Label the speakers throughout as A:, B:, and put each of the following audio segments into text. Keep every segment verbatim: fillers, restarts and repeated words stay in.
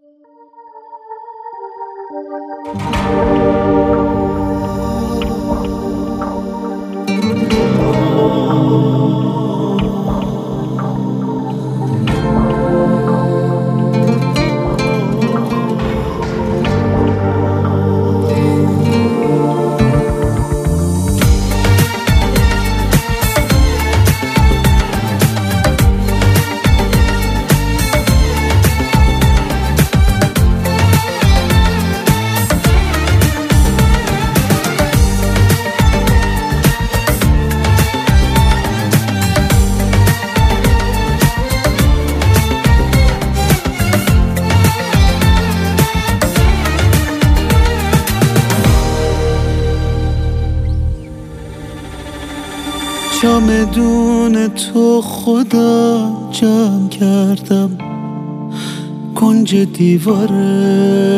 A: چمدون تو خدا جمع کردم کنج دیواره،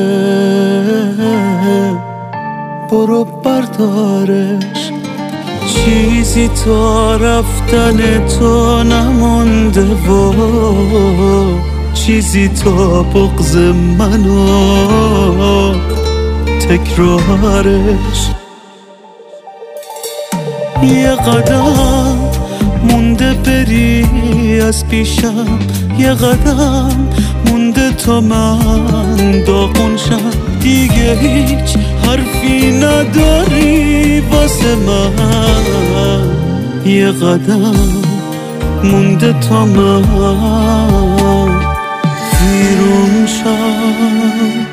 A: برو بردارش، چیزی تا رفتن تو نمونده و چیزی تا بغض منو تکرارش. یه قدم مونده بری از پیشم، یه قدم مونده تا من داغون شم، دیگه هیچ حرفی نداری واسه من. یه قدم مونده تا من ویرون شم.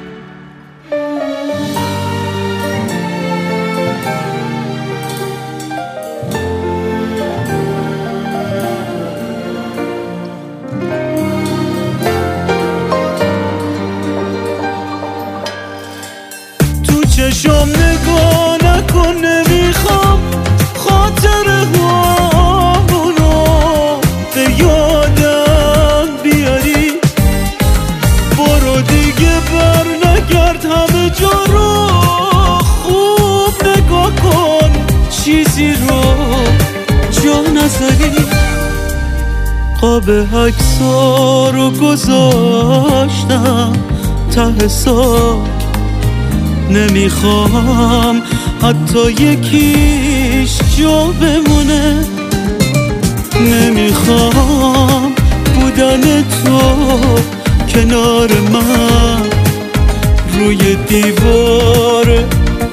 A: چشم نگاه نکن، نمیخوام خاطره هامونو به یادم بیاری. برو دیگه بر نگرد، همه جا رو خوب نگاه کن، چیزی رو جا نذاری. قاب عکس‌ها رو گذاشتم ته ساک، نمیخوام حتی یکیش جا بمونه. نمیخوام بودن تو کنار من روی دیوار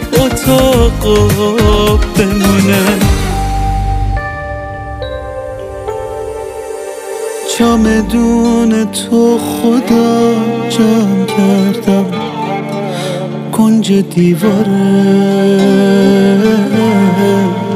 A: اتاق بمونه. چمدون تو خدا جمع کردم کنج دیواره،